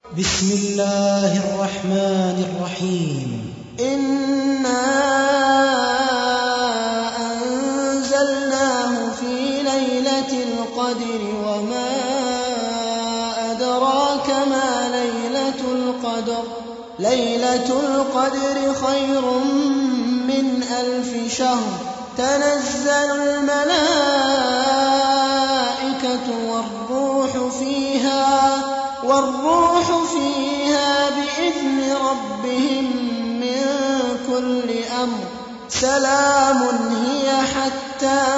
بسم الله الرحمن الرحيم. إنا أنزلناه في ليلة القدر وما أدراك ما ليلة القدر. ليلة القدر خير من 1000 شهر. تنزل الملائكة والروح فيها بإذن ربهم من كل أمر. سلام هي حتى